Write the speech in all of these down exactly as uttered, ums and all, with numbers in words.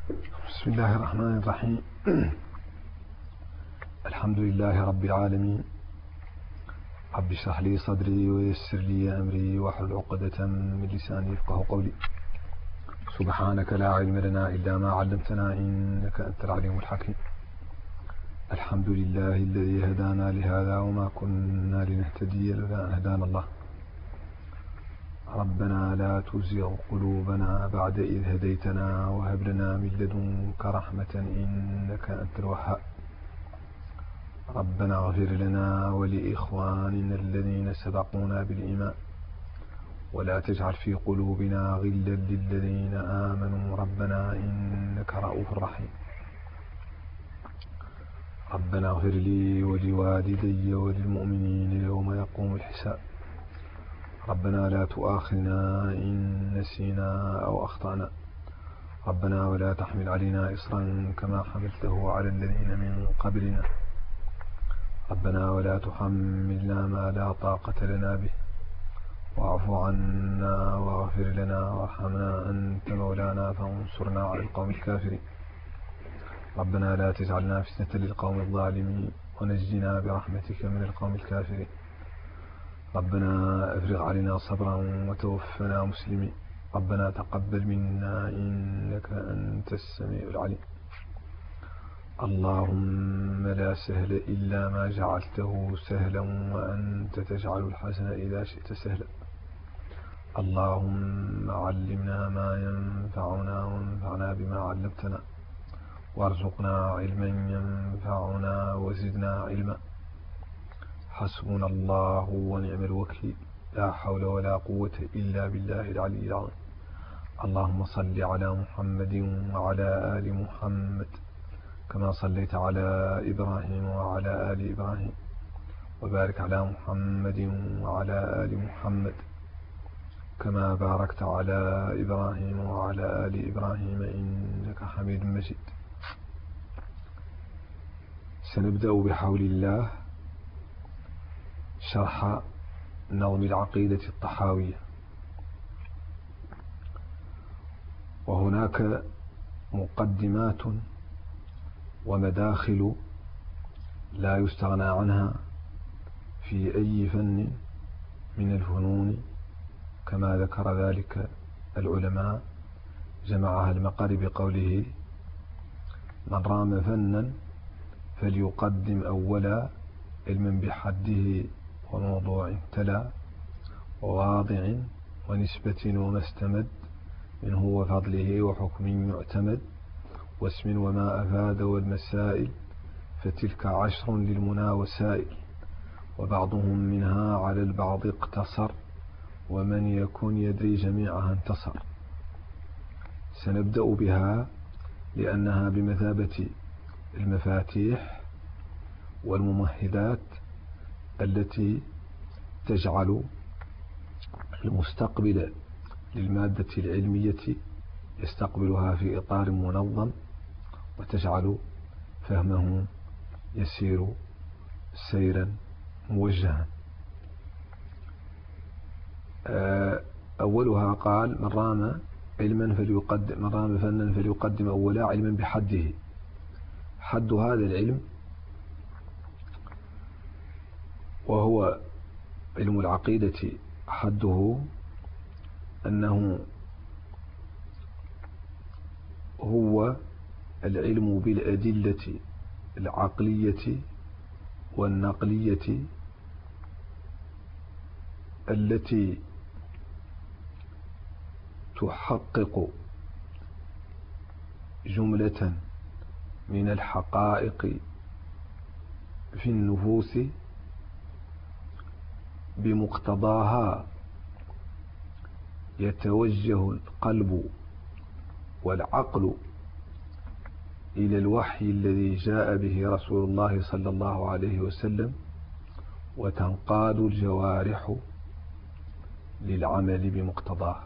بسم الله الرحمن الرحيم. الحمد لله رب العالمين. رب اشرح لي صدري ويسر لي أمري واحلل عقدة من لساني يفقهوا قولي. سبحانك لا علم لنا إلا ما علمتنا إنك أنت العليم الحكيم. الحمد لله الذي هدانا لهذا وما كنا لنهتدي لولا أن هدانا الله. ربنا لا تزغ قلوبنا بعد إذ هديتنا وهب لنا من لدنك رحمة إنك أنت الوهاب. ربنا اغفر لنا ولإخواننا الذين سبقونا بالإيمان ولا تجعل في قلوبنا غلا للذين آمنوا ربنا إنك رؤوف رحيم. ربنا اغفر لي ولوالدي وللمؤمنين يوم يقوم الحساب. ربنا لا تؤاخذنا إن نسينا أو أخطأنا. ربنا ولا تحمل علينا إصرا كما حملته على الذين من قبلنا. ربنا ولا تحملنا ما لا طاقة لنا به واعف عنا واغفر لنا وارحمنا أنت مولانا فانصرنا على القوم الكافرين. ربنا لا تجعلنا فتنة للقوم الظالمين ونجنا برحمتك من القوم الكافرين. ربنا افرغ علينا صبرا وتوفنا مسلمين. ربنا تقبل منا إنك أنت السميع العليم. اللهم لا سهل إلا ما جعلته سهلا وأنت تجعل الحسن إذا شئت سهلا. اللهم علمنا ما ينفعنا وانفعنا بما علمتنا وارزقنا علما ينفعنا وزدنا علما. حسبنا الله ونعم الوكيل. لا حول ولا قوة إلا بالله العلي العظيم. اللهم صل على محمد وعلى آل محمد كما صليت على إبراهيم وعلى آل إبراهيم وبارك على محمد وعلى آل محمد كما باركت على إبراهيم وعلى آل إبراهيم إنك حميد مجيد. سنبدأ بحول الله شرح نظم العقيدة الطحاوية. وهناك مقدمات ومداخل لا يستغنى عنها في أي فن من الفنون كما ذكر ذلك العلماء. جمعها المقري بقوله: من رام فنا فليقدم أولا علما بحده وموضوع تلا وواضع ونسبة وما استمد منه وفضله وحكم يعتمد واسم وما أفاد والمسائل فتلك عشر للمنى وسائل وبعضهم منها على البعض اقتصر ومن يكن يدري جميعها انتصر. سنبدأ بها لأنها بمثابة المفاتيح والممهدات التي تجعل المستقبل للمادة العلمية يستقبلها في إطار منظم وتجعل فهمه يسير سيرا موجها. أولها قال: من رام علما فليقدم من رام فنا فليقدم أولا علما بحده. حد هذا العلم وهو علم العقيدة حده أنه هو العلم بالأدلة العقلية والنقلية التي تحقق جملة من الحقائق في النفوس بمقتضاها يتوجه القلب والعقل إلى الوحي الذي جاء به رسول الله صلى الله عليه وسلم وتنقاد الجوارح للعمل بمقتضاه.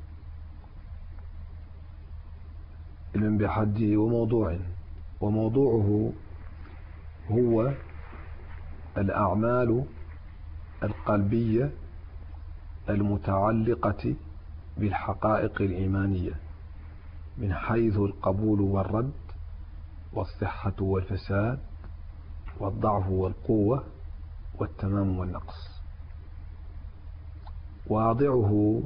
علم بحده وموضوع وموضوعه هو الأعمال القلبية المتعلقة بالحقائق الإيمانية من حيث القبول والرد والصحة والفساد والضعف والقوة والتمام والنقص. واضعه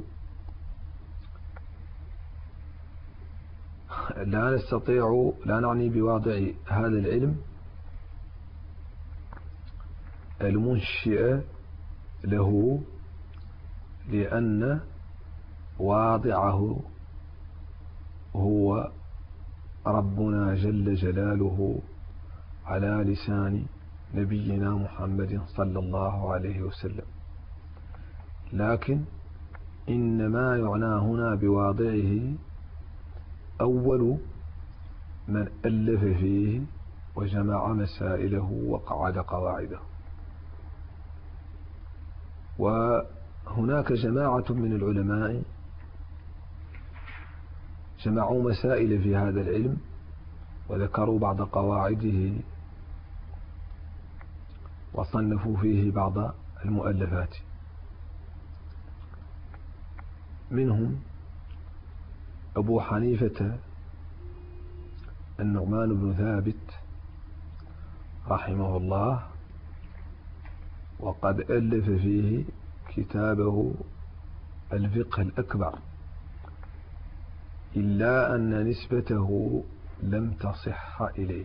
لا نستطيع، لا نعني بواضع هذا العلم المنشئ له، لأن واضعه هو ربنا جل جلاله على لسان نبينا محمد صلى الله عليه وسلم. لكن إنما يعنى هنا بواضعه أول من ألف فيه وجمع مسائله وقعد قواعده. وهناك جماعة من العلماء جمعوا مسائل في هذا العلم وذكروا بعض قواعده وصنفوا فيه بعض المؤلفات. منهم أبو حنيفة النعمان بن ثابت رحمه الله، وقد ألف فيه كتابه الفقه الأكبر، إلا أن نسبته لم تصح إليه.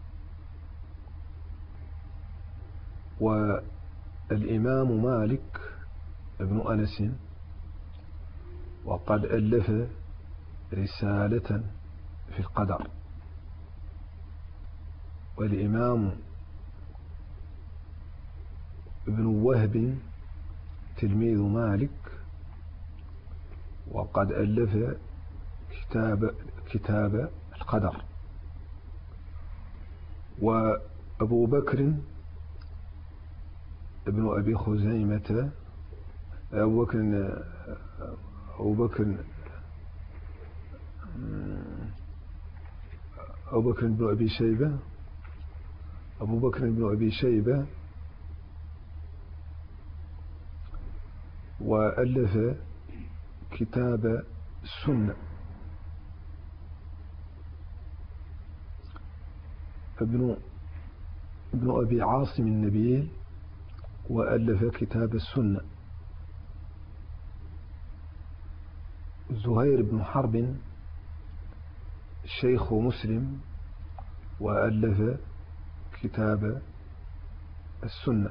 والإمام مالك ابن أنس وقد ألف رسالة في القدر. والإمام ابن وهب تلميذ مالك وقد ألف كتاب كتاب القدر. وأبو بكر ابن أبي خزيمة أبو بكر أبو بكر أبو بكر بن أبي شيبة أبو بكر بن أبي شيبة وألف كتاب السنة. ابن ابن أبي عاصم النبيل وألف كتاب السنة. زهير بن حرب شيخ مسلم وألف كتاب السنة.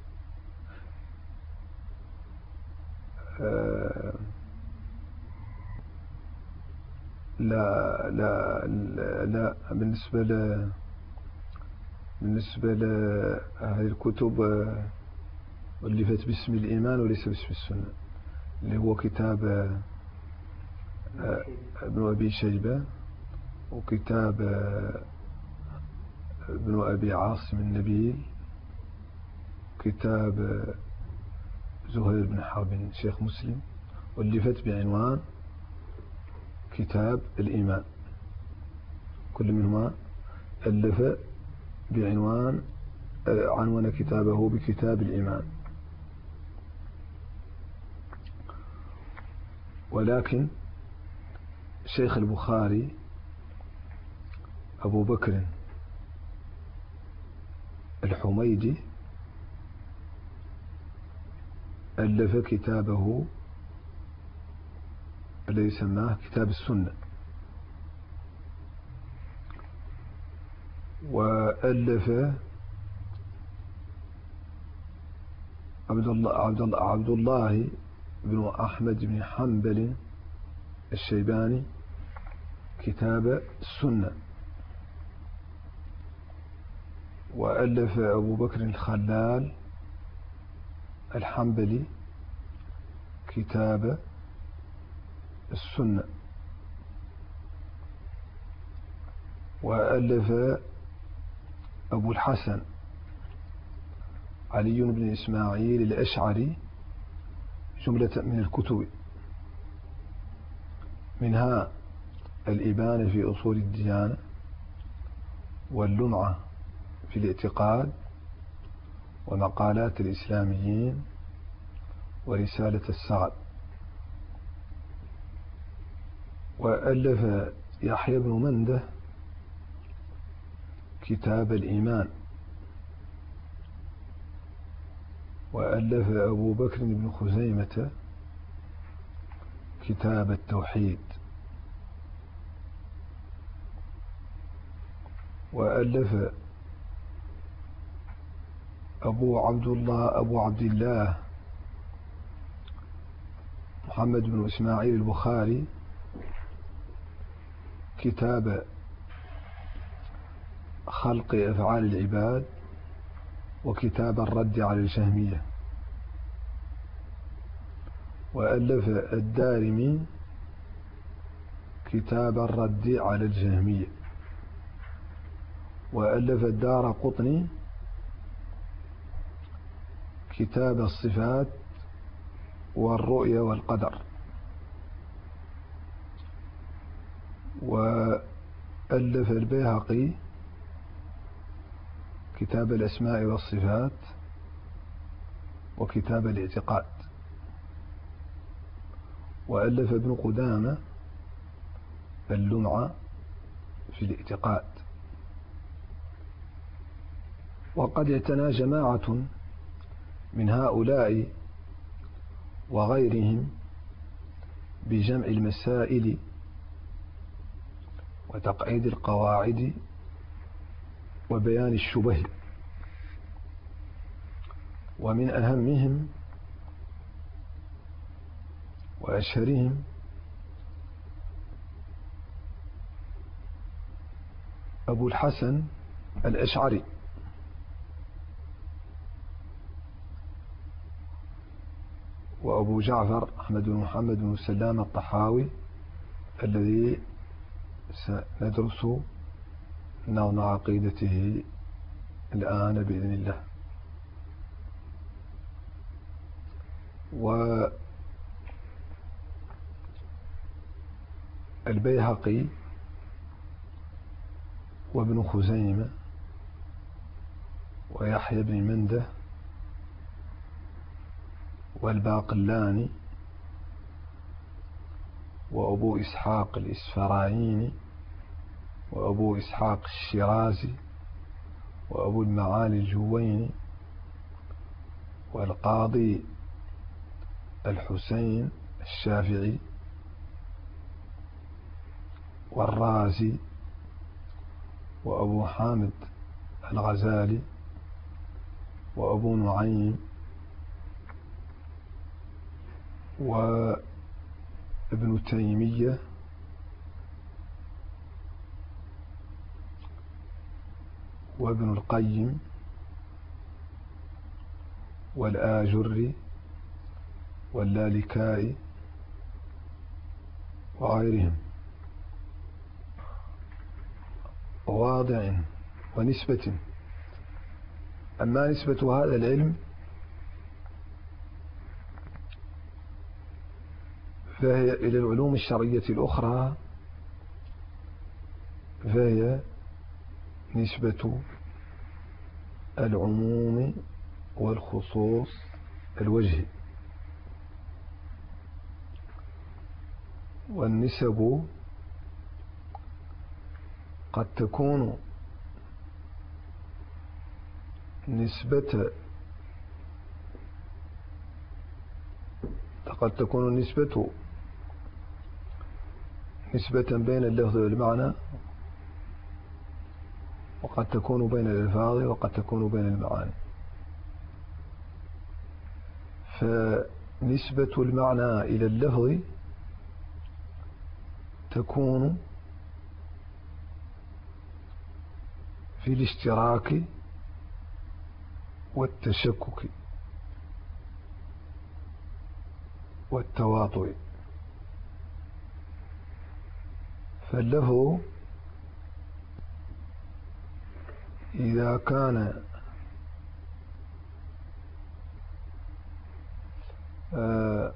آه لا لا لا, لا بالنسبة ل بالنسبة لهذه الكتب ألفت باسم الإيمان وليس باسم السنة، اللي هو كتاب ابن أبي شيبة وكتاب ابن أبي عاصم النبيل، كتاب زهير بن حرب شيخ مسلم، ألفت بعنوان كتاب الإيمان. كل منهما ألف بعنوان عنوان كتابه بكتاب الإيمان. ولكن شيخ البخاري أبو بكر الحميدي ألف كتابه الذي سماه كتاب السنة. وألف عبد الله عبد الله عبد الله بن أحمد بن حنبل الشيباني كتاب السنة. وألف أبو بكر الخلال الحنبلي كتاب السنة. وألف أبو الحسن علي بن إسماعيل الأشعري جملة من الكتب، منها الإبانة في أصول الديانة، واللمعة في الاعتقاد، ومقالات الإسلاميين، ورسالة السعد. وألف يحيى بن منده كتاب الإيمان، وألف أبو بكر بن خزيمة كتاب التوحيد، وألف أبو عبد الله أبو عبد الله محمد بن إسماعيل البخاري كتاب خلق أفعال العباد، وكتاب الرد على الجهمية. وألف الدارمي كتاب الرد على الجهمية. وألف الدارقطني كتاب الصفات والرؤية والقدر. وألف البيهقي كتاب الأسماء والصفات وكتاب الاعتقاد. وألف ابن قدامة اللمعة في الاعتقاد. وقد اعتنى جماعة من هؤلاء وغيرهم بجمع المسائل وتقعيد القواعد وبيان الشبه، ومن أهمهم وأشهرهم أبو الحسن الأشعري، وأبو جعفر أحمد بن محمد بن سلام الطحاوي الذي سندرس نظم عقيدته الآن بإذن الله. والبيهقي وابن خزيمة ويحيى بن منده والباقلاني وأبو إسحاق الإسفرايني وأبو إسحاق الشيرازي وأبو المعالي الجويني والقاضي الحسين الشافعي والرازي وأبو حامد الغزالي وأبو نعيم وابن تيمية وابن القيم والآجري واللالكائي وغيرهم. واضع ونسبة. أما نسبة هذا العلم فهي إلى العلوم الشرعية الأخرى، فهي نسبة العموم والخصوص الوجهي. والنسب قد تكون نسبة قد تكون النسبة نسبة بين اللفظ والمعنى، وقد تكون بين الألفاظ، وقد تكون بين المعاني. فنسبة المعنى إلى اللفظ تكون في الاشتراك والتشكك والتواطؤ. فاللفظ إذا كان آه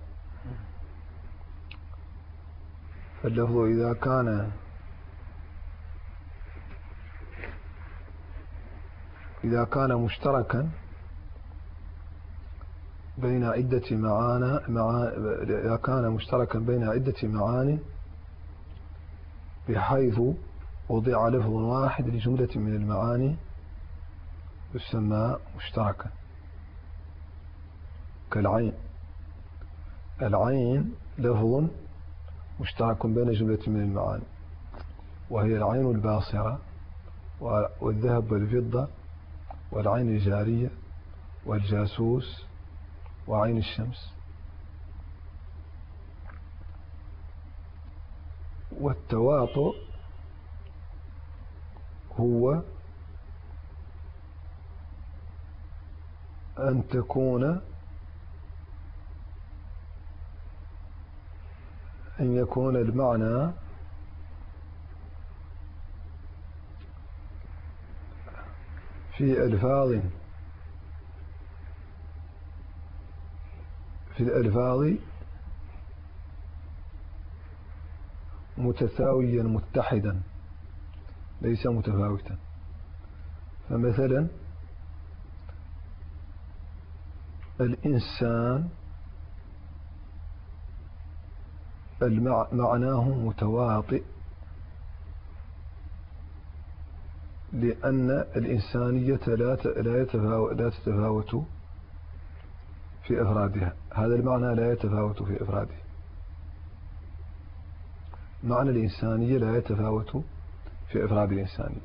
فاللفظ إذا كان إذا كان مشتركا بين عدة معاني مع إذا كان مشتركا بين عدة معاني بحيث وضع لفظ واحد لجملة من المعاني يسمى مشتركا، كالعين. العين لفظ مشترك بين جملة من المعاني، وهي العين الباصرة والذهب والفضة والعين الجارية والجاسوس وعين الشمس. والتواطؤ هو أن تكون أن يكون المعنى في ألفاظ في الألفاظ متساويا متحدا ليس متفاوتا. فمثلا الإنسان معناه متواطئ، لأن الإنسانية لا تتفاوت في أفرادها. هذا المعنى لا يتفاوت في أفراده. معنى الإنسانية لا يتفاوت في أفراد الإنسانية.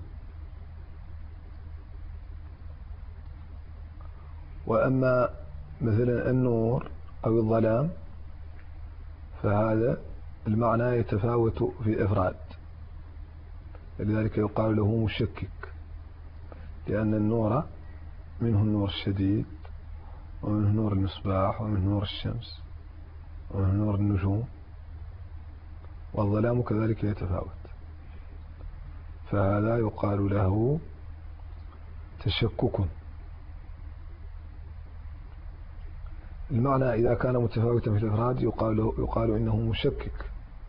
وأما مثلا النور أو الظلام فهذا المعنى يتفاوت في أفراد، لذلك يقال له مشكك، لأن النور منه النور الشديد، ومنه نور المصباح، ومنه نور الشمس، ومنه نور النجوم، والظلام كذلك يتفاوت، فهذا يقال له تشكك. المعنى إذا كان متفاوتا في الإفراد يقال, يقال إنه مشكك،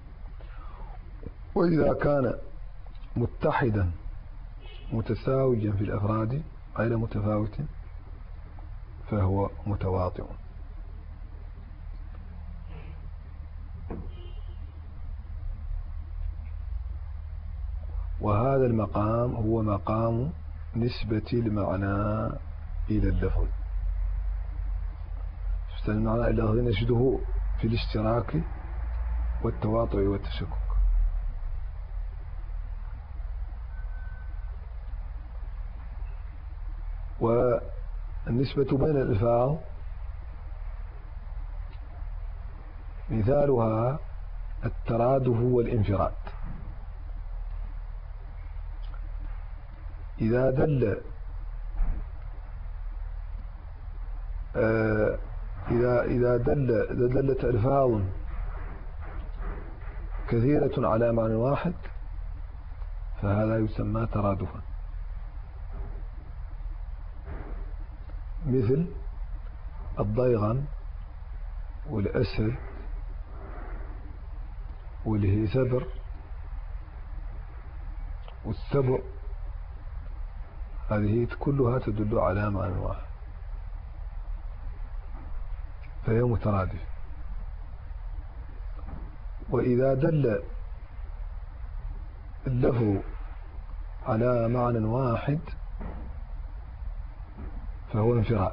وإذا كان متحدا متساويا في الأفراد غير متفاوت فهو متواطئ. وهذا المقام هو مقام نسبة المعنى إلى اللفظ. المعنى إلى اللفظ نجده في الاشتراك والتواطؤ والتشكك. والنسبة بين الألفاظ مثالها الترادف والانفراد. إذا دل آه إذا إذا دل إذا دلت ألفاظ كثيرة على معنى واحد فهذا يسمى ترادفا، مثل الضيغم والأسد والهيثبر والسبع، هذه كلها تدل على معنى واحد فهي مترادف. وإذا دل اللفظ على معنى واحد فهو انفراد،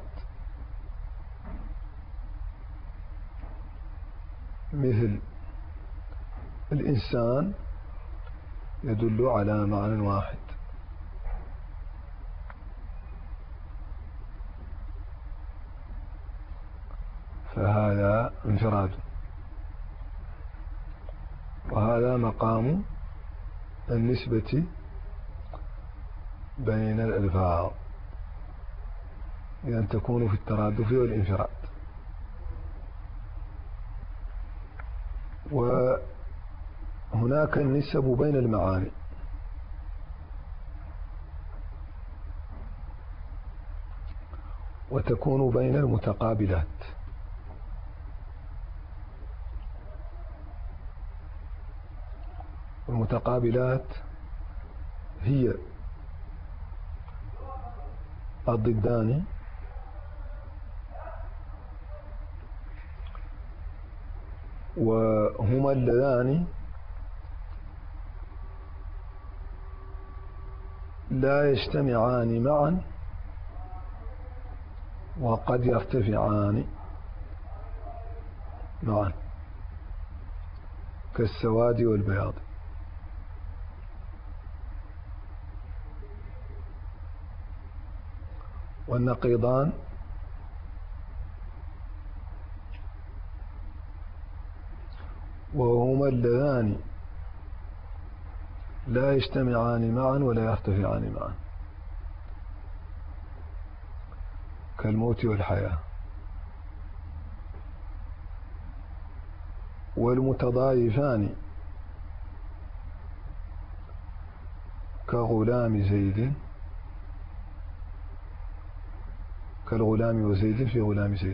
مثل الإنسان يدل على معنى واحد فهذا انفراد. وهذا مقام النسبة بين الألفاظ، إذن تكون في الترادف والانفراد. وهناك النسب بين المعاني، وتكون بين المتقابلات. المتقابلات هي الضدان وهما اللذان لا يجتمعان معا وقد يرتفعان معا كالسواد والبياض. والنقيضان وهما اللذان لا يجتمعان معا ولا يرتفعان معا كالموت والحياة. والمتضايفان كغلام زيد كالغلام وزيد في غلام زيد.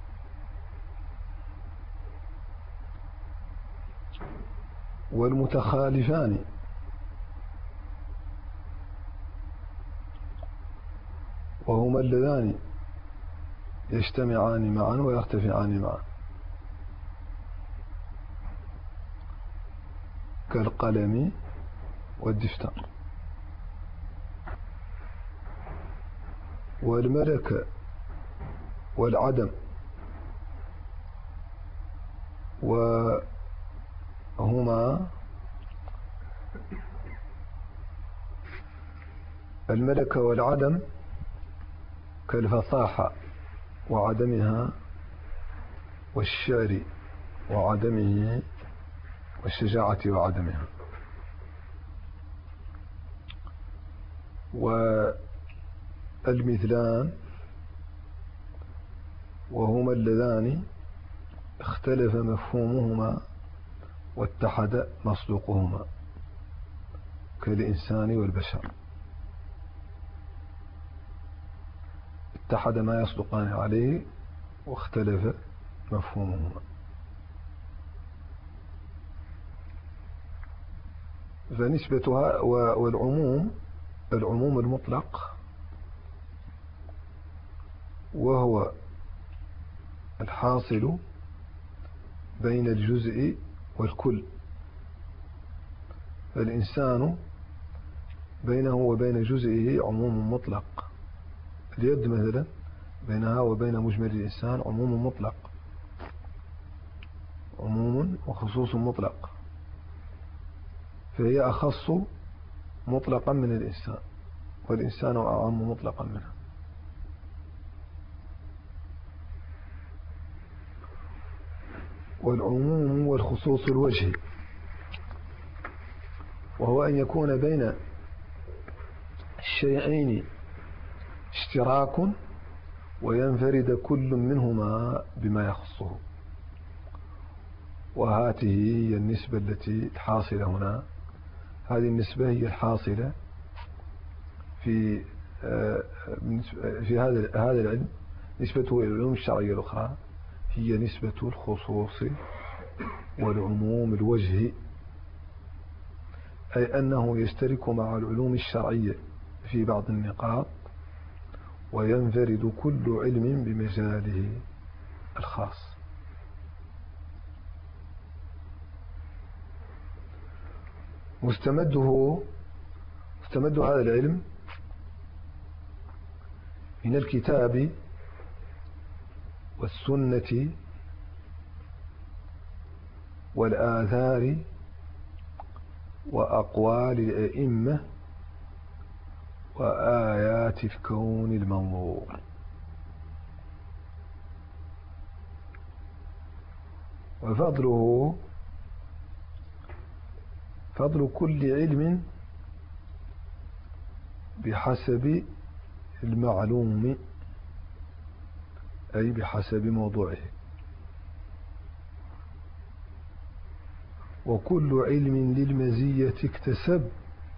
والمتخالفان وهما اللذان يجتمعان معا ويرتفعان معا كالقلم والدفتر. والملك والعدم وهما الملك والعدم كالفصاحة وعدمها والشعر وعدمه والشجاعة وعدمها. والمثلان وهما اللذان اختلف مفهومهما واتحد مصدوقهما كالإنسان والبشر. اتحد ما يصدقان عليه واختلف مفهومهما. فنسبتها والعموم العموم المطلق وهو الحاصل بين الجزء والكل. فالإنسان بينه وبين جزئه عموم مطلق. اليد مثلا بينها وبين مجمل الإنسان عموم مطلق، عموم وخصوص مطلق، فهي أخص مطلقا من الإنسان والإنسان أعم مطلقا منه. والعموم والخصوص الوجه وهو أن يكون بين الشيئين اشتراك وينفرد كل منهما بما يخصه. وهذه هي النسبة التي الحاصلة هنا. هذه النسبة هي الحاصلة في في هذا هذا العلم. نسبته إلى العلوم الشرعية الأخرى هي نسبة الخصوص والعموم الوجه، أي أنه يشترك مع العلوم الشرعية في بعض النقاط وينفرد كل علم بمجاله الخاص. مستمده مستمد هذا العلم من الكتاب والسنة والآثار وأقوال الأئمة وآيات الكون المنظور. وفضله فضل كل علم بحسب المعلوم، أي بحسب موضوعه. وكل علم للمزية اكتسب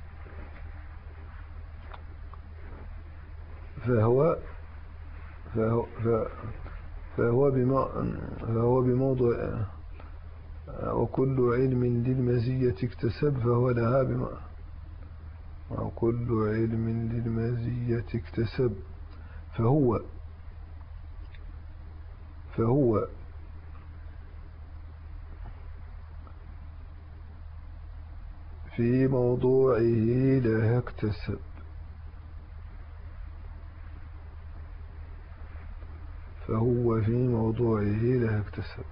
فهو فهو فهو فهو بموضوع. وكل علم للمزية اكتسب فهو لها بما وكل علم للمزية اكتسب فهو فهو في موضوعه لها اكتسب. فهو في موضوعه لا يكتسب.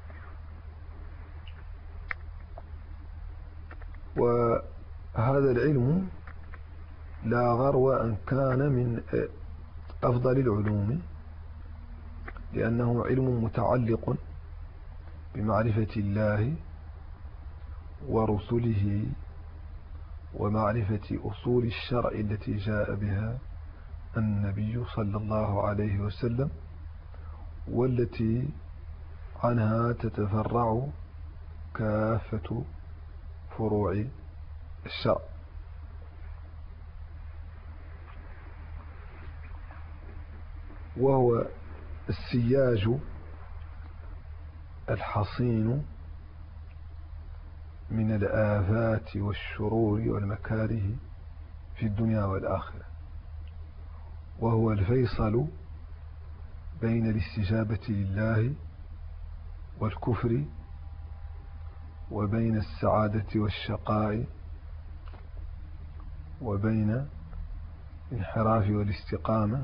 وهذا العلم لا غرو أن كان من أفضل العلوم، لأنه علم متعلق بمعرفة الله ورسله ومعرفة أصول الشرع التي جاء بها النبي صلى الله عليه وسلم، والتي عنها تتفرع كافة فروع الشرع. وهو السياج الحصين من الآفات والشرور والمكاره في الدنيا والآخرة، وهو الفيصل بين الاستجابة لله والكفر، وبين السعادة والشقاء، وبين الانحراف والاستقامة،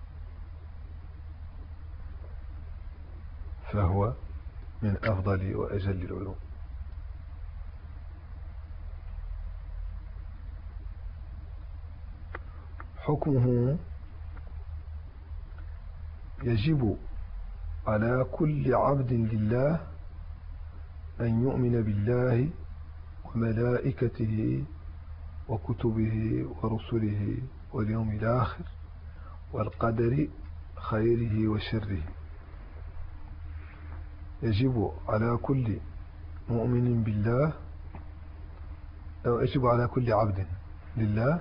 فهو من أفضل وأجل العلوم. حكمه: يجب على كل عبد لله أن يؤمن بالله وملائكته وكتبه ورسله واليوم الآخر والقدر خيره وشره. يجب على كل مؤمن بالله، أو يجب على كل عبد لله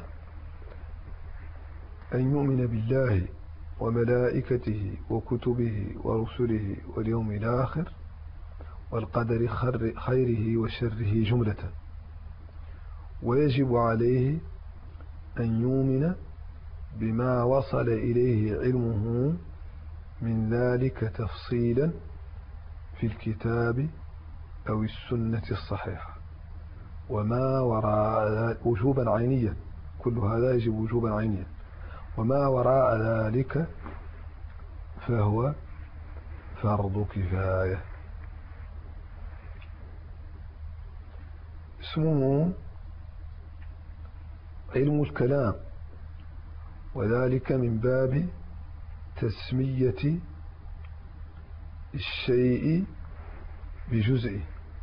أن يؤمن بالله وملائكته وكتبه ورسله واليوم الآخر والقدر خيره وشره جملة. ويجب عليه أن يؤمن بما وصل إليه علمه من ذلك تفصيلا في الكتاب أو السنة الصحيحة، وما وراء ذلك وجوبا عينيا، كل هذا يجب وجوبا عينيا، وما وراء ذلك فهو فرض كفاية. اسمه علم الكلام، وذلك من باب تسمية الشيء بجزئه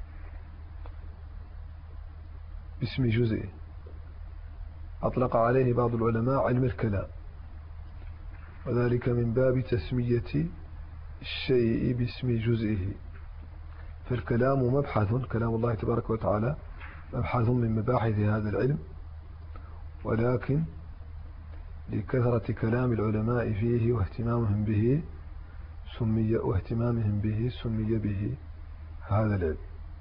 باسم جزئه. أطلق عليه بعض العلماء علم الكلام، وذلك من باب تسمية الشيء باسم جزئه. فالكلام مبحث، كلام الله تبارك وتعالى مبحث من مباحث هذا العلم، ولكن لكثرة كلام العلماء فيه واهتمامهم به سمي واهتمامهم به سمي به هذا العلم.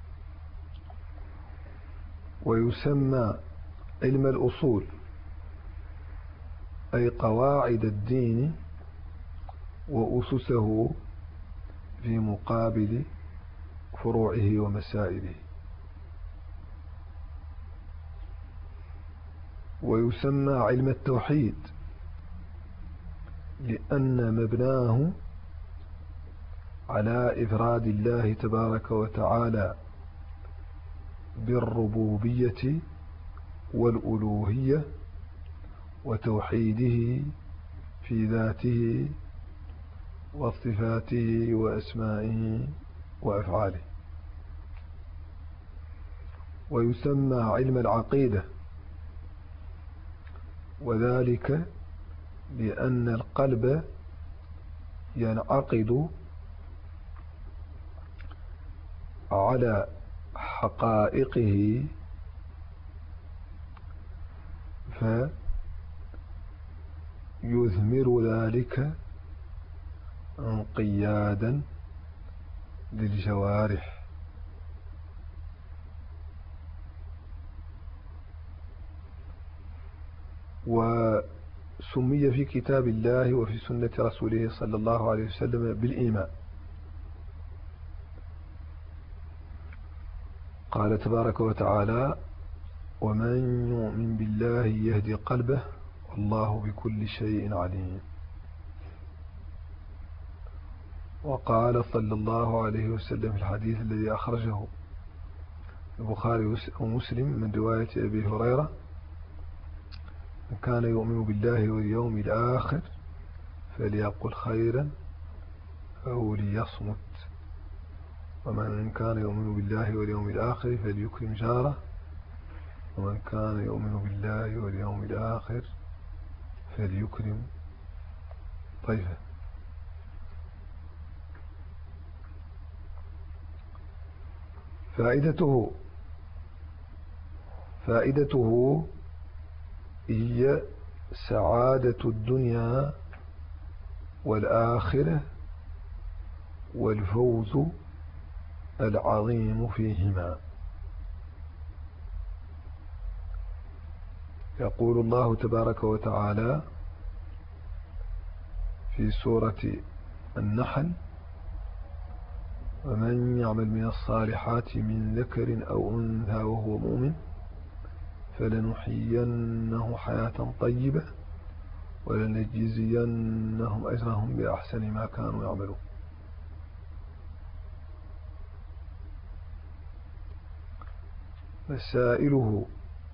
ويسمى علم الأصول، أي قواعد الدين وأسسه في مقابل فروعه ومسائله. ويسمى علم التوحيد، لأن مبناه على إفراد الله تبارك وتعالى بالربوبية والألوهية، وتوحيده في ذاته وصفاته وأسمائه وأفعاله. ويسمى علم العقيدة، وذلك لأن القلب ينعقد على حقائقه فيثمر ذلك انقيادا للجوارح. وسمي في كتاب الله وفي سنة رسوله صلى الله عليه وسلم بالإيمان. قال تبارك وتعالى: ومن يؤمن بالله يهدي قلبه والله بكل شيء عليم. وقال صلى الله عليه وسلم في الحديث الذي أخرجه البخاري ومسلم من رواية أبي هريرة: من كان يؤمن بالله واليوم الآخر فليقل خيرا أو ليصمت، ومن كان يؤمن بالله واليوم الآخر فليكرم جاره، ومن كان يؤمن بالله واليوم الآخر فليكرم ضيفه. فائدته فائدته هي سعادة الدنيا والآخرة والفوز العظيم فيهما. يقول الله تبارك وتعالى في سورة النحل: ومن يعمل من الصالحات من ذكر أو أنثى وهو مؤمن فلنحيينه حياة طيبة ولنجزينهم أجرهم بأحسن ما كانوا يعملون. مسائله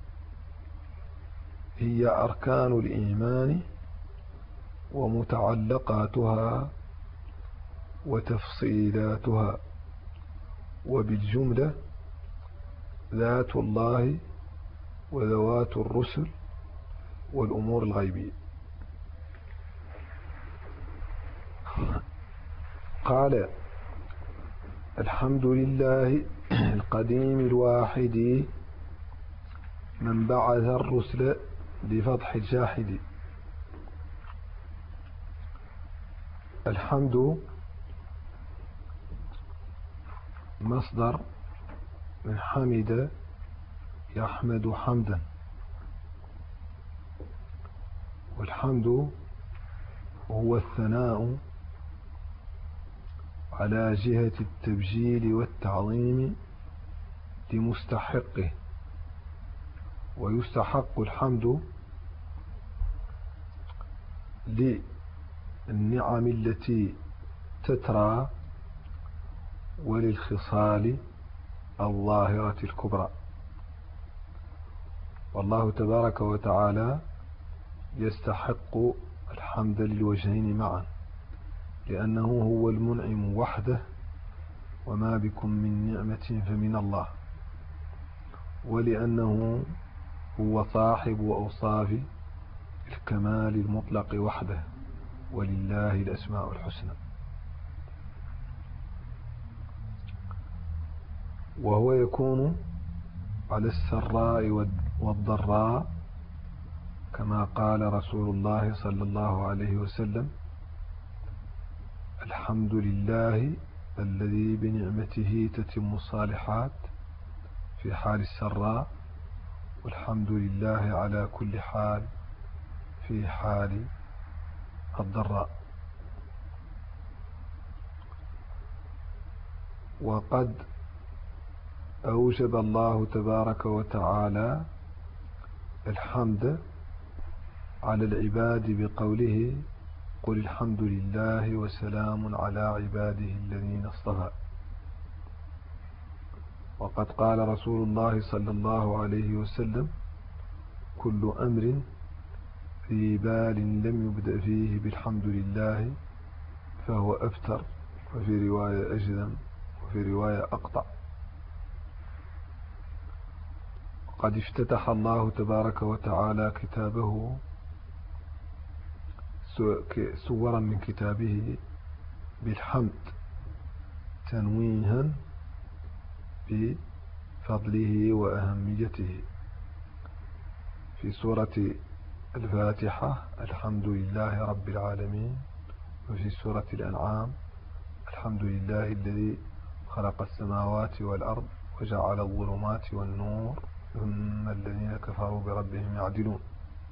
هي أركان الإيمان ومتعلقاتها وتفصيلاتها، وبالجملة ذات الله وذوات الرسل والأمور الغيبية. قال: الحمد لله القديم الواحد من بعث الرسل بفتح الجاحد. الحمد مصدر من حمد يحمد حمدا، والحمد هو الثناء على جهة التبجيل والتعظيم لمستحقه. ويستحق الحمد للنعم التي تترى وللخصال الظاهرة الكبرى. والله تبارك وتعالى يستحق الحمد للوجهين معا، لأنه هو المنعم وحده، وما بكم من نعمة فمن الله، ولأنه هو صاحب وأوصاف الكمال المطلق وحده، ولله الأسماء الحسنى. وهو يكون على السراء والضراء، كما قال رسول الله صلى الله عليه وسلم: الحمد لله الذي بنعمته تتم الصالحات في حال السراء، والحمد لله على كل حال في حال الضراء. وقد أوجب الله تبارك وتعالى الحمد على العباد بقوله: قل الحمد لله وسلام على عباده الذين اصطفى. وقد قال رسول الله صلى الله عليه وسلم: كل أمر في بال لم يبدأ فيه بالحمد لله فهو أفتر، وفي رواية أجذم، وفي رواية أقطع. قد افتتح الله تبارك وتعالى كتابه سورا من كتابه بالحمد تنويها بفضله وأهميته. في سورة الفاتحة: الحمد لله رب العالمين. وفي سورة الأنعام: الحمد لله الذي خلق السماوات والأرض وجعل الظلمات والنور ثم الذين كفروا بربهم يعدلون.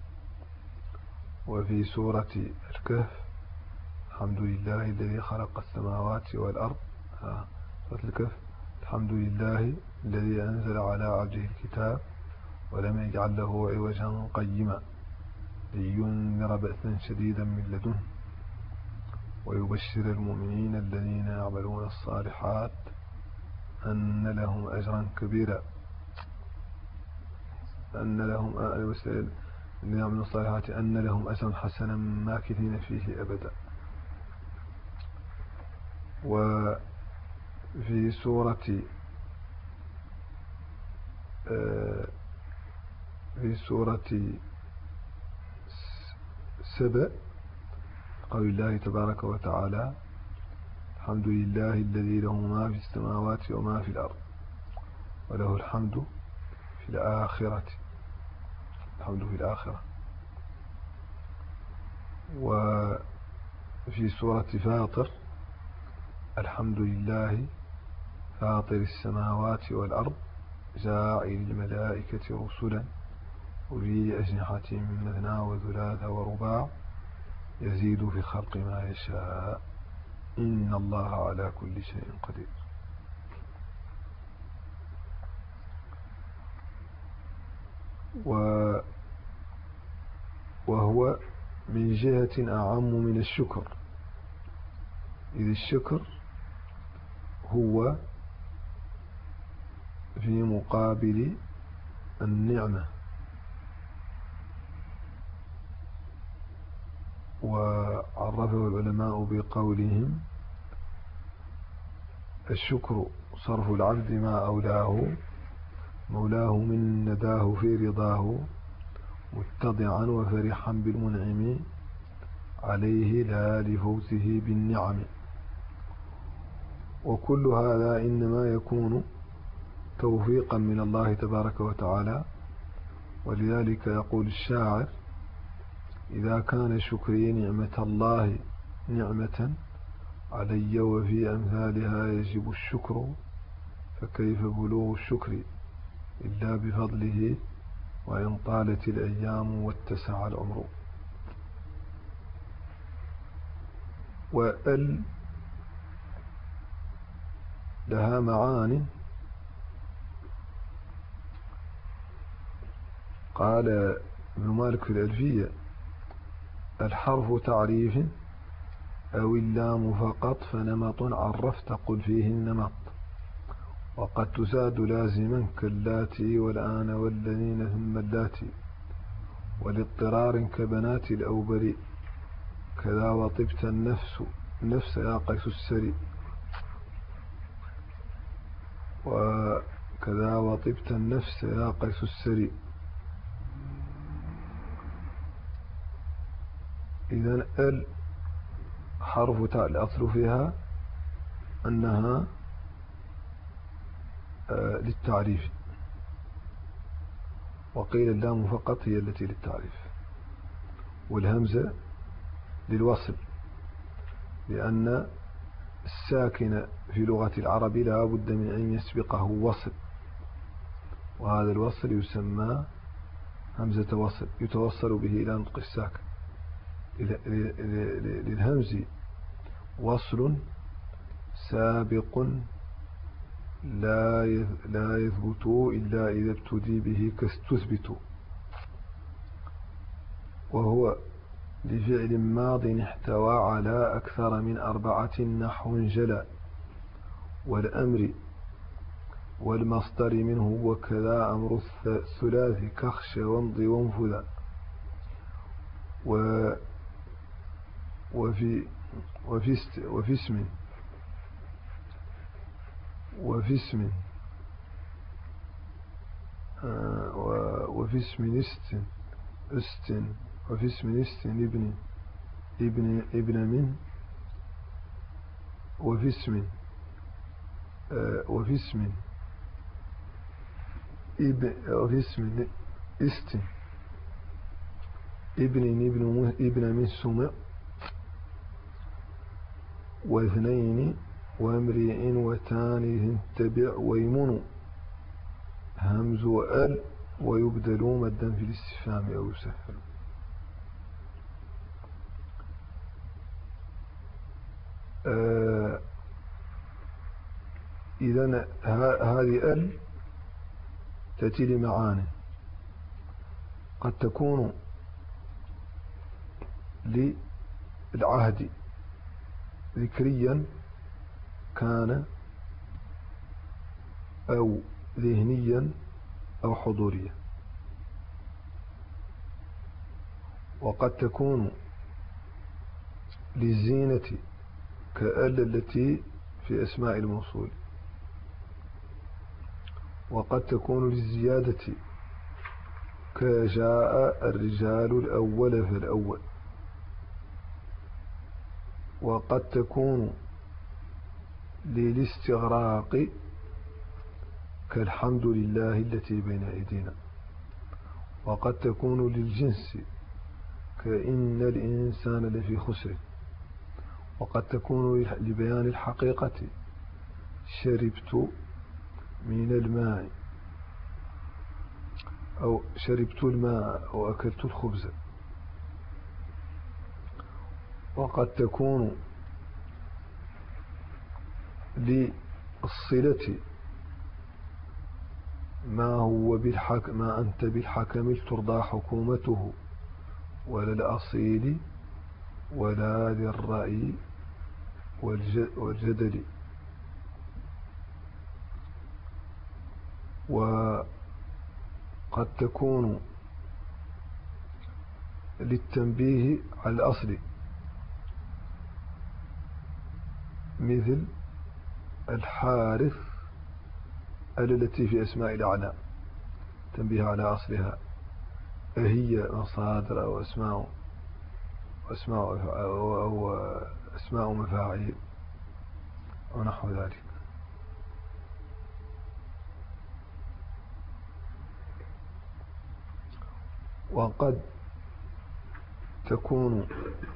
وفي سورة الكهف: الحمد لله الذي خلق السماوات والأرض. سورة الكهف: الحمد لله الذي أنزل على عبده الكتاب ولم يجعل له عوجا قيما لينذر بأسا شديدا من لدنه ويبشر المؤمنين الذين يعملون الصالحات أن لهم أجرا كبيرا أن لهم الذين يعملون الصالحات أن لهم أجرا حسنا ماكثين فيه أبدا. وفي سورة في سورة سبأ قول الله تبارك وتعالى الحمد لله الذي له ما في السماوات وما في الأرض وله الحمد في الآخرة الحمد في الآخرة. وفي سورة فاطر الحمد لله فاطر السماوات والأرض جاعل الملائكة رسلا أولي أجنحة مثنى وثلاث ورباع يزيد في الخلق ما يشاء إن الله على كل شيء قدير. وهو من جهة أعم من الشكر، إذ الشكر هو في مقابل النعمة. وعرفه العلماء بقولهم الشكر صرف العبد ما أولاه مولاه من نداه في رضاه متضعا وفرحا بالمنعم عليه لا لفوته بالنعم. وكل هذا إنما يكون توفيقا من الله تبارك وتعالى. ولذلك يقول الشاعر إذا كان شكري نعمة الله نعمة علي وفي أمثالها يجب الشكر فكيف بلوغ الشكر إلا بفضله وإن طالت الأيام واتسع العمر. وأل لها معان قال ابن مالك في الألفية الحرف تعريف أو اللام فقط فنمط عرفت قل فيه النمط وقد تزاد لازما كاللاتي والآن والذين ثم اللاتي ولاضطرار كبنات الأوبر كذا وطبت النفس نفس يا قيس السري وكذا وطبت النفس يا قيس السري. إذن ال حرف تاء الأصل فيها أنها آه للتعريف، وقيل اللام فقط هي التي للتعريف، والهمزة للوصل، لأن الساكن في لغة العرب لا بد من أن يسبقه وصل، وهذا الوصل يسمى همزة وصل يتوصل به إلى نطق الساكن. للهمز وصل سابق لا لا يثبت إلا إذا ابتدي به كاستثبت، وهو لفعل ماض احتوى على أكثر من أربعة نحو جلا والأمر والمصدر منه وكذا أمر الثلاث كخش وامضي وانفذا. و وفي وفي وفي اسم وفي اسم وفي اسم است است وفي اسم است ابن ابن ابن من وفي اسم وفي اسم ابن وفي اسم است ابن ابن ابن من سمع واثنين وامرئ وتاني تبع ويمن همز وال ويبدل مدا في الاستفهام أو يسهل. آه إذن هذه ال تأتي لمعاني قد تكون للعهد ذكريا كان أو ذهنيا أو حضوريا. وقد تكون للزينة كأل التي في أسماء الموصول، وقد تكون للزيادة كجاء الرجال الأول فالأول، وقد تكون للاستغراق كالحمد لله التي بين أيدينا، وقد تكون للجنس كإن الإنسان لفي خسر، وقد تكون لبيان الحقيقة شربت من الماء أو شربت الماء أو أكلت الخبز. وقد تكون للصلة ما هو بالحكم ما أنت بالحكم ترضى حكومته، ولا الأصيل ولا للرأي والجدل. وقد تكون للتنبيه على الأصل مثل الحارث التي في أسماء الأعلام، تنبيه على أصلها، أهي مصادر أو أسماء أسماء أو أسماء مفاعيل أو نحو ذلك. وقد تكون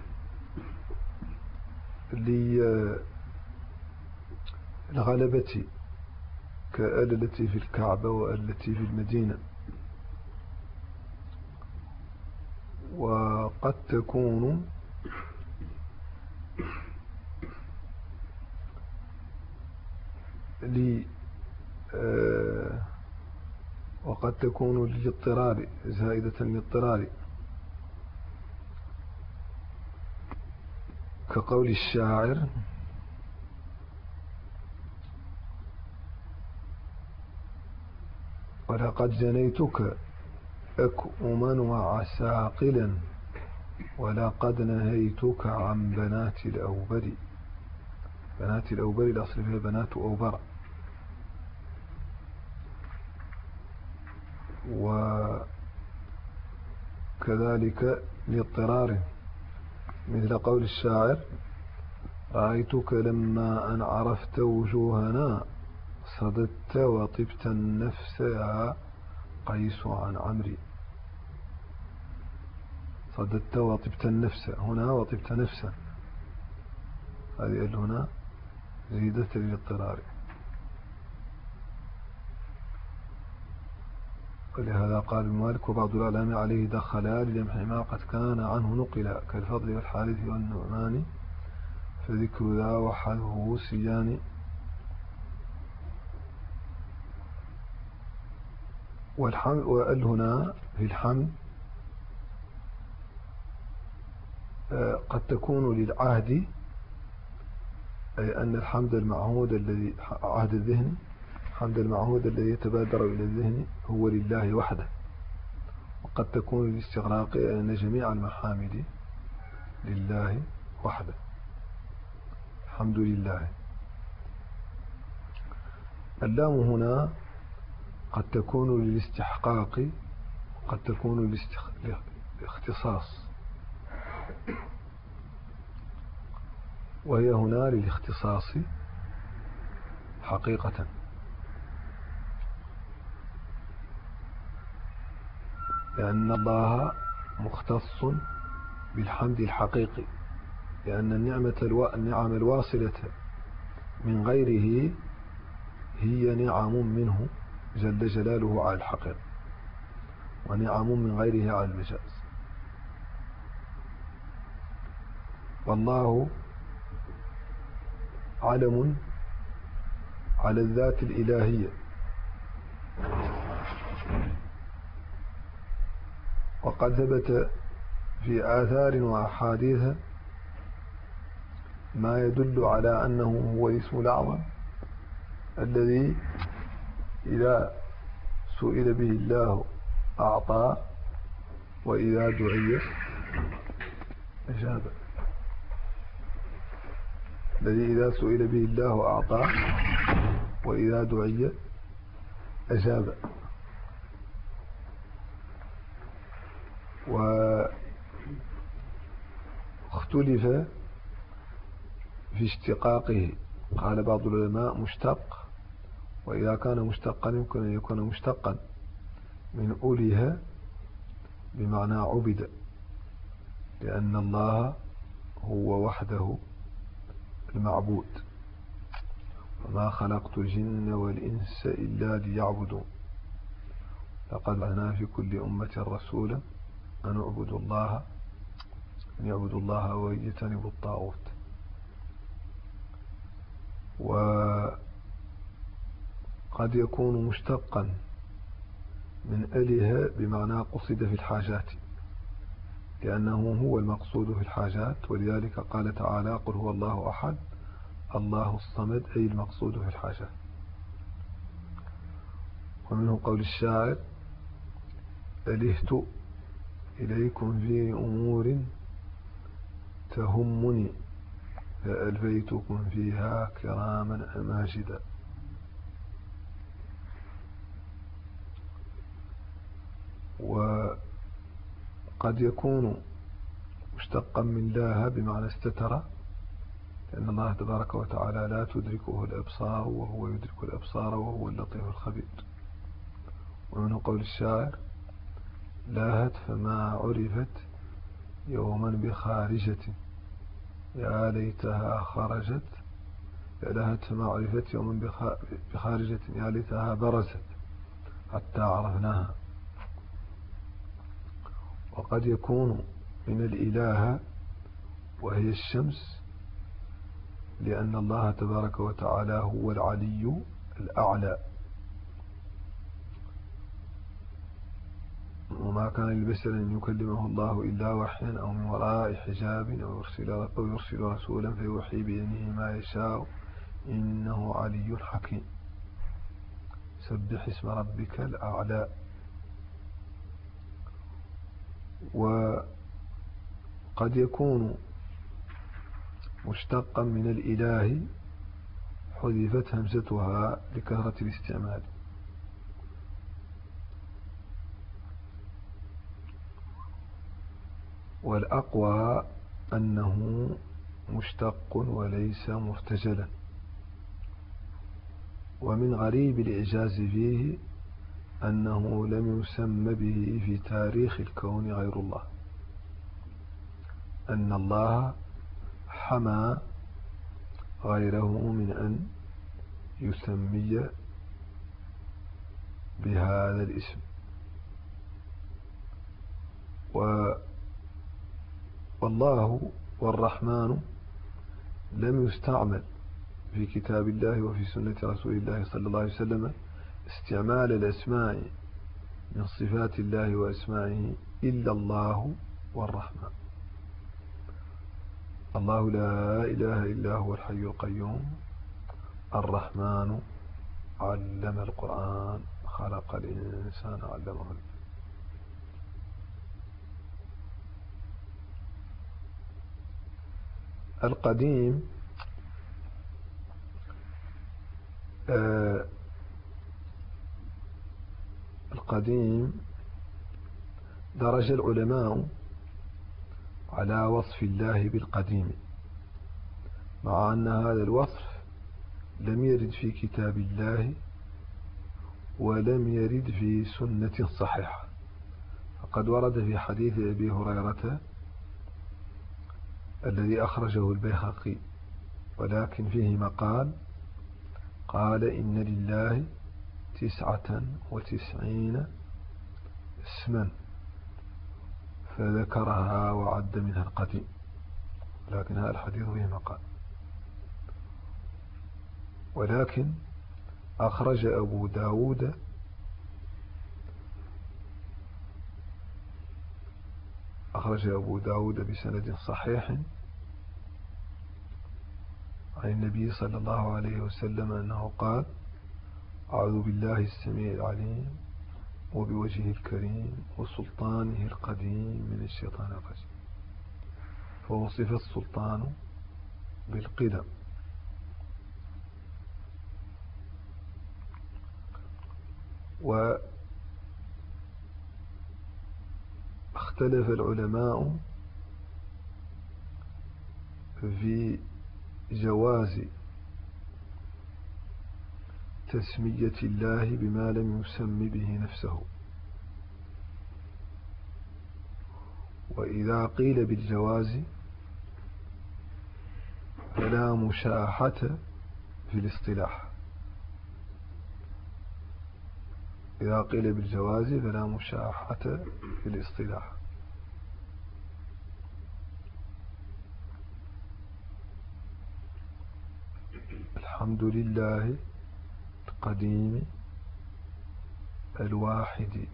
للغلبة كآل التي في الكعبة والتي في المدينة. وقد تكون لي آه وقد تكون للاضطرار زائدة للاضطرار كقول الشاعر: ولقد جنيتك أكؤما وعساقلا ولقد نهيتك عن بنات الأوبر. بنات الأوبر الأصل فيها بنات أوبر. وكذلك لاضطرار مثل قول الشاعر: رأيتك لما أن عرفت وجوهنا صددت وطبت النفس يا قيس عن عمري. صددت وطبت النفس، هنا وطبت نفسا، هذه هنا زيدة للاضطرار. ولهذا قال مالك: وبعض الأعلام عليه دخلا لجمح ما قد كان عنه نقلا كالفضل والحارث والنعمان، فذكر ذا وحذفه سيان. والحمد وقال هنا في الحمد قد تكون للعهد، أي أن الحمد المعهود الذي عهد الذهن، حمد المعهود الذي يتبادر إلى الذهن هو لله وحده. وقد تكون للاستغراق أن جميع المحامد لله وحده. الحمد لله. اللام هنا قد تكون للاستحقاق، قد تكون للاختصاص، وهي هنا للاختصاص حقيقة، لأن الله مختص بالحمد الحقيقي، لأن النعمة الو... النعم الواصلة من غيره هي نعم منه جل جلاله على الحقيقة، ونعم من غيره على المجاز. والله علم على الذات الإلهية، وقد ثبت في آثار وأحاديث ما يدل على أنه هو الاسم الأعظم الذي إذا سئل به الله أعطى وإذا دعي أجاب، الذي إذا سئل به الله أعطى وإذا دعي أجاب. واختلف في اشتقاقه، قال بعض العلماء مشتق، وإذا كان مشتقا يمكن أن يكون مشتقا من أوله بمعنى عبد، لأن الله هو وحده المعبود، وما خلقت الجن والإنس إلا ليعبدون، لقد بعثنا في كل أمة رسولا أن اعبدوا الله أن يعبدوا الله ويجتنبوا الطاغوت. وقد يكون مشتقا من أله بمعنى قصد في الحاجات، لأنه هو المقصود في الحاجات، ولذلك قال تعالى قل هو الله أحد الله الصمد، أي المقصود في الحاجات. ومنه قول الشاعر ألهت إليكم في أمور تهمني فألفيتكم فيها كراما أماجدا. وقد يكون مشتقا من لاها بمعنى استتر، لأن الله تبارك وتعالى لا تدركه الأبصار وهو يدرك الأبصار وهو اللطيف الخبير. ومنه قول الشاعر لاهت فما عرفت يوما بخارجة يا ليتها خرجت، لاهت فما عرفت يوما بخارجة يا ليتها برزت حتى عرفناها. وقد يكون من الإله وهي الشمس، لأن الله تبارك وتعالى هو العلي الأعلى، وما كان لبشر أن يكلمه الله إلا وحيا أو من وراء حجاب أو يرسل, أو يرسل رسولا فيوحي بإذنه ما يشاء إنه علي حكيم. سبح اسم ربك الأعلى. وقد يكون مشتقا من الإله حذفت همزتها لكثرة الاستعمال، والأقوى أنه مشتق وليس مرتجلا. ومن غريب الإعجاز فيه أنه لم يسم به في تاريخ الكون غير الله، أن الله حمى غيره من أن يسمي بهذا الاسم. والله والرحمن لم يستعمل في كتاب الله وفي سنة رسول الله صلى الله عليه وسلم استعمال الأسماء من صفات الله وأسمائه إلا الله والرحمن. الله لا إله إلا هو الحي القيوم، الرحمن علم القرآن، خلق الإنسان علمه. القديم آه القديم درج العلماء على وصف الله بالقديم، مع أن هذا الوصف لم يرد في كتاب الله ولم يرد في سنة صحيحة. فقد ورد في حديث أبي هريرة الذي أخرجه البيهقي، ولكن فيه مقال قال إن لله تسعة وتسعين اسما، فذكرها وعد منها القديم، لكن هذا الحديث فيه مقال. ولكن أخرج أبو داود أخرج أبو داود بسند صحيح عن النبي صلى الله عليه وسلم أنه قال: أعوذ بالله السميع العليم وبوجهه الكريم وسلطانه القديم من الشيطان الرجيم. فوصف السلطان بالقدم. واختلف العلماء في جواز تسمية الله بما لم يسم به نفسه. وإذا قيل بالجواز فلا مشاحة في الاصطلاح. إذا قيل بالجواز فلا مشاحة في الاصطلاح. الحمد لله القديم الواحد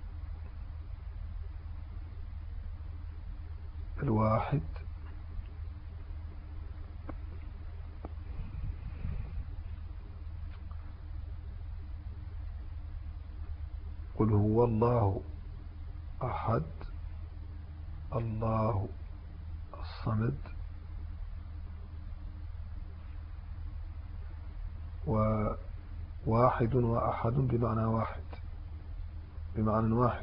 الواحد قل هو الله أحد الله الصمد وواحد وأحد بمعنى واحد بمعنى واحد.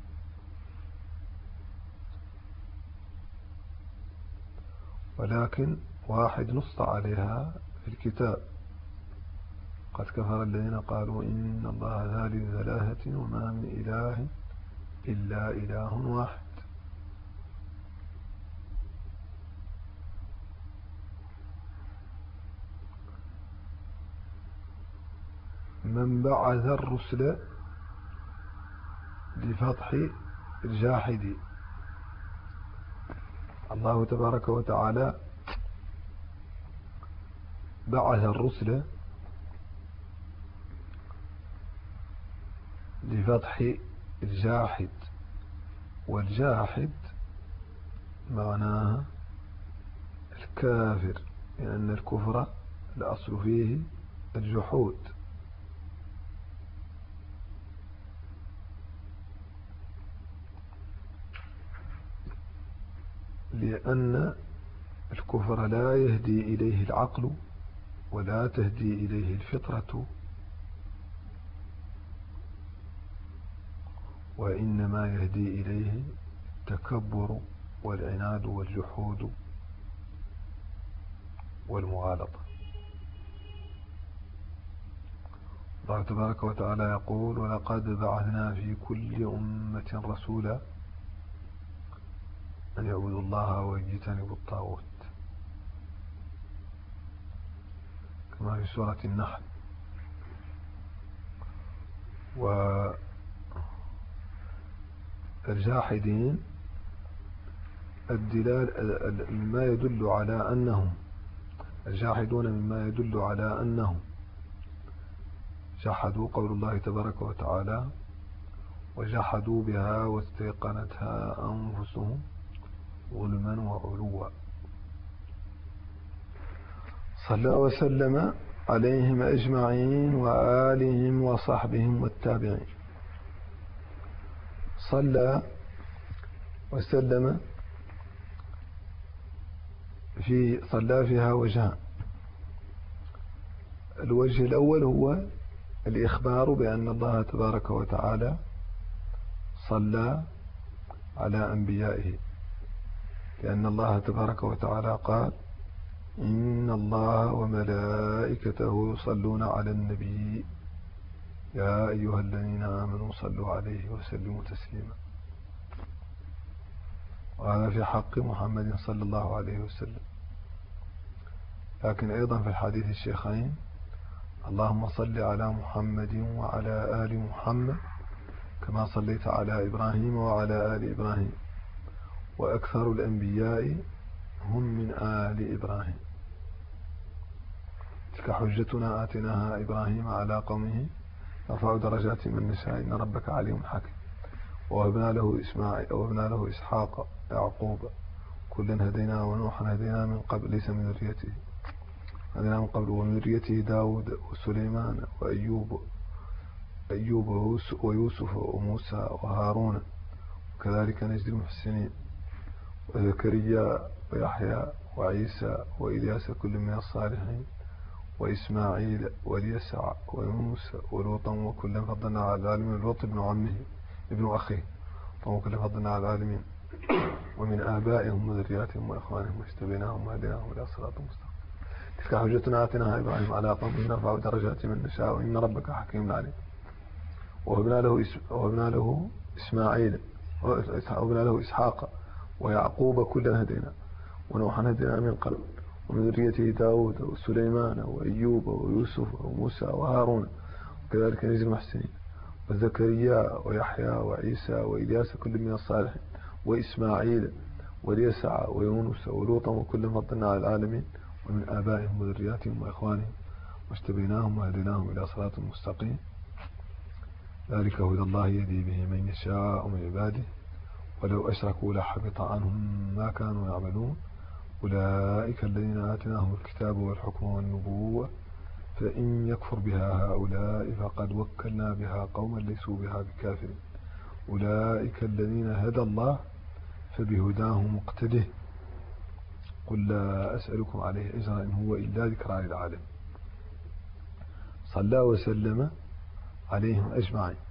ولكن واحد نص عليها في الكتاب: قد كفر الذين قالوا إن الله ثالث ثلاثة وما من إله إلا إله واحد. من بعث الرسل بفتح الجاحد. الله تبارك وتعالى بعث الرسل بفتح الجاحد، والجاحد معناها الكافر، لأن الكفر الأصل فيه الجحود. لأن الكفر لا يهدي إليه العقل ولا تهدي إليه الفطرة، وإنما يهدي إليه التكبر والعناد والجحود والمغالطة. الله تبارك وتعالى يقول: ولقد بعثنا في كل أمة رسولا أن يعبدوا الله ويجتنبوا الطاغوت، كما في سورة النحل. والجاحدين الدلال مما يدل على أنهم الجاحدون مما يدل على أنهم جحدوا قول الله تبارك وتعالى: وجحدوا بها واستيقنتها أنفسهم ظلما وعلوا. صلى وسلم عليهم أجمعين وآلهم وصحبهم والتابعين. صلى وسلم في صلى فيها وجهان: الوجه الأول هو الإخبار بأن الله تبارك وتعالى صلى على أنبيائه، لأن الله تبارك وتعالى قال: إن الله وملائكته يصلون على النبي يا أيها الذين آمنوا صلوا عليه وسلموا تسليما. وهذا في حق محمد صلى الله عليه وسلم. لكن أيضا في الحديث الشيخين: اللهم صل على محمد وعلى آل محمد كما صليت على إبراهيم وعلى آل إبراهيم وأكثر الأنبياء هم من آل إبراهيم. تلك حجتنا آتيناها إبراهيم على قومه نرفع درجات من نشاء إن ربك عليم حكيم. ووهبنا له إسماعيل ووهبنا له إسحاق يعقوب كلا هدينا ونوحا هدينا من قبل ليس من ذريته هذا من قبل. ومن ذريته داود وسليمان وأيوب أيوب ويوسف وموسى وهارون وكذلك نجزي المحسنين. وزكريا ويحيى وعيسى وإلياس كل من الصالحين وإسماعيل واليسع ويونس ولوطا وكلا فضلنا على العالمين. لوط ابن عمه ابن أخيه وكلا فضلنا على العالمين. ومن آبائهم وذرياتهم وإخوانهم واجتبيناهم وهديناهم إلى صراط مستقيم. تلك حجتنا آتيناها إبراهيم على قومه نرفع درجات من نشاء وإن ربك حكيم عليم. وهبنا له وهبنا له إسماعيل وهبنا له إسحاق ويعقوب كلا هدينا ونوحا هدينا من قبل. ومن ذريته داود وسليمان وأيوب ويوسف وموسى وهارون وكذلك نجزي المحسنين. وزكريا ويحيى وعيسى وإلياس كل من الصالحين وإسماعيل واليسع ويونس ولوطا وكلا فضلنا على العالمين. ومن آبائهم وذرياتهم وإخوانهم واجتبيناهم وهديناهم إلى صراط مستقيم. ذلك هدى الله يهدي به من يشاء من عباده ولو أشركوا لحبط عنهم ما كانوا يعملون. أولئك الذين آتيناهم الكتاب والحكم والنبوة فإن يكفر بها هؤلاء فقد وكلنا بها قوما ليسوا بها بكافرين. أولئك الذين هدى الله فبهداه مقتده قل لا أسألكم عليه أجرا إن هو إلا ذكرى للعالم. صلى وسلم عليهم أجمعين.